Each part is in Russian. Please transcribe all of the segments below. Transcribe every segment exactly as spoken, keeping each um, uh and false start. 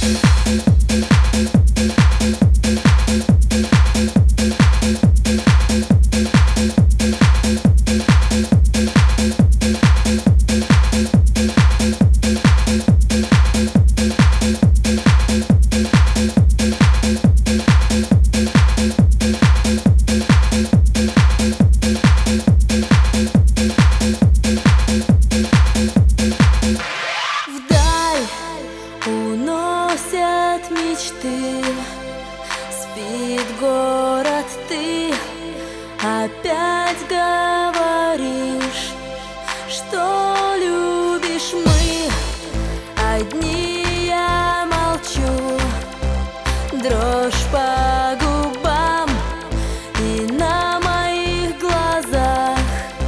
Уносят мечты, спит город, ты опять говоришь, что любишь. Мы одни, я молчу, дрожь по губам, и на моих глазах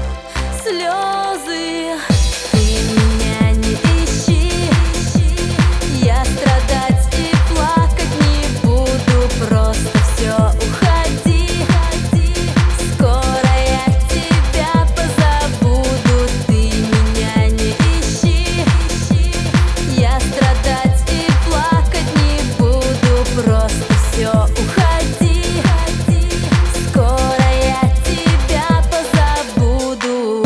слезы. Ты меня не ищи, я страдать и плакать не буду, просто все уходи. Скоро я тебя позабуду. Ты меня не ищи, я страдать и плакать не буду, просто все уходи. Скоро я тебя позабуду.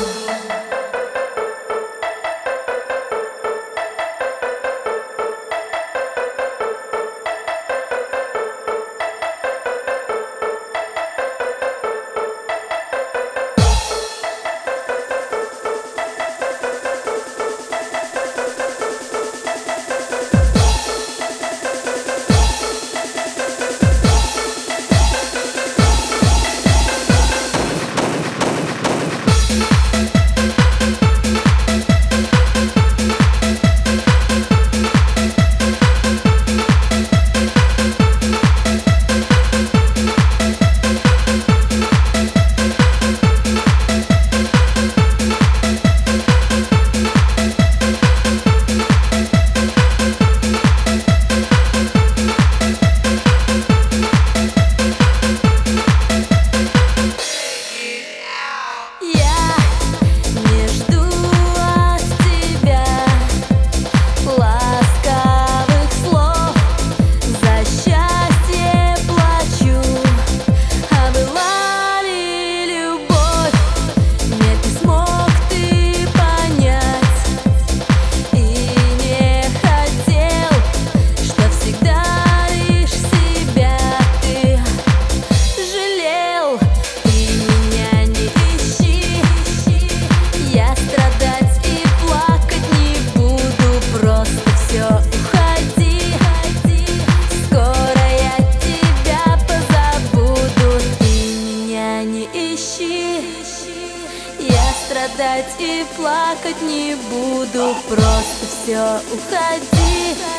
Я страдать и плакать не буду, просто все уходи.